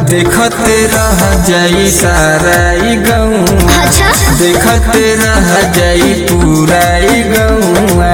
देखते रह जाई सारा गौआ। अच्छा देखते रह जाई पूरा गौआ।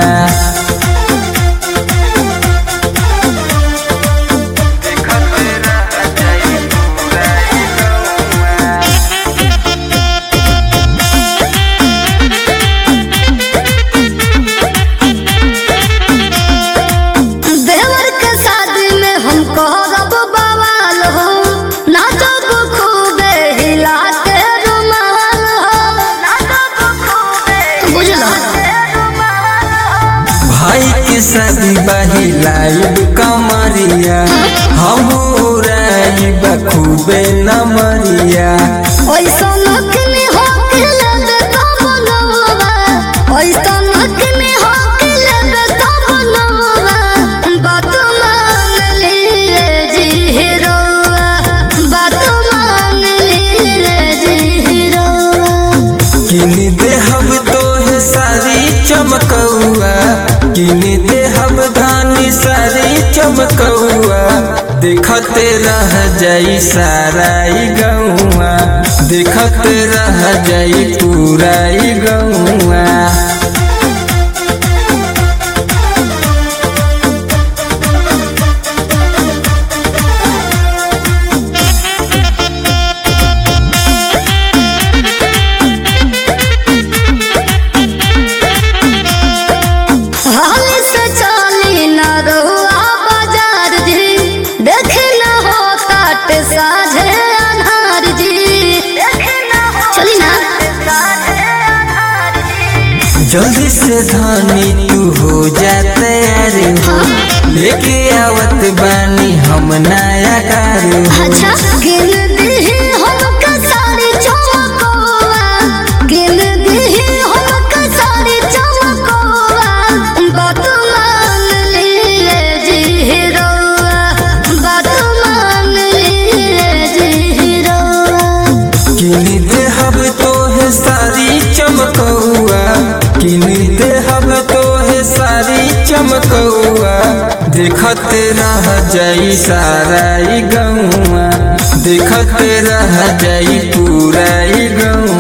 देवर के शादी में हम करब बवाल हो, नाचब खूबे हिला के रुमाल हो, नाचब खूबे बुझलो। भाई के शादी बहिलाइब कमरिया, हम उड़ाइब खूबे नमरिया। ओइसन नखनी हो के लेबे तो बनवा, ओइसन नखनी हो के लेबे तो बनवा। बात मान लिए जी हीरोआ, बात मान लिए जी हीरोआ। किन देहब तोहे सारी चमकौआ, किन देहब धानी सारी चमकौआ। देखते रह जाई सारा गौआ, देखते रह जाई पूरा गौआ। हाल से चली न रहुआ बाजार जी, देखे न हो काट साझे अनहार जी। चली ना जल्दी से धानी तू हो जा तैयार हो, लेके आवत बानी हम नया कार हो। अच्छा गिन दीही हमके सारी चमकौआ, गिन दीही हमके सारी चमकौआ। बात मान लिए जी हीरोआ, बात मान लिए जी हीरोआ। किन देहब तोहे सारी चमकौआ, किन देहब तोहे सारी चमकौआ। देखते रह जाई सारा गौआ, देखते रह जाई पूरा गौआ।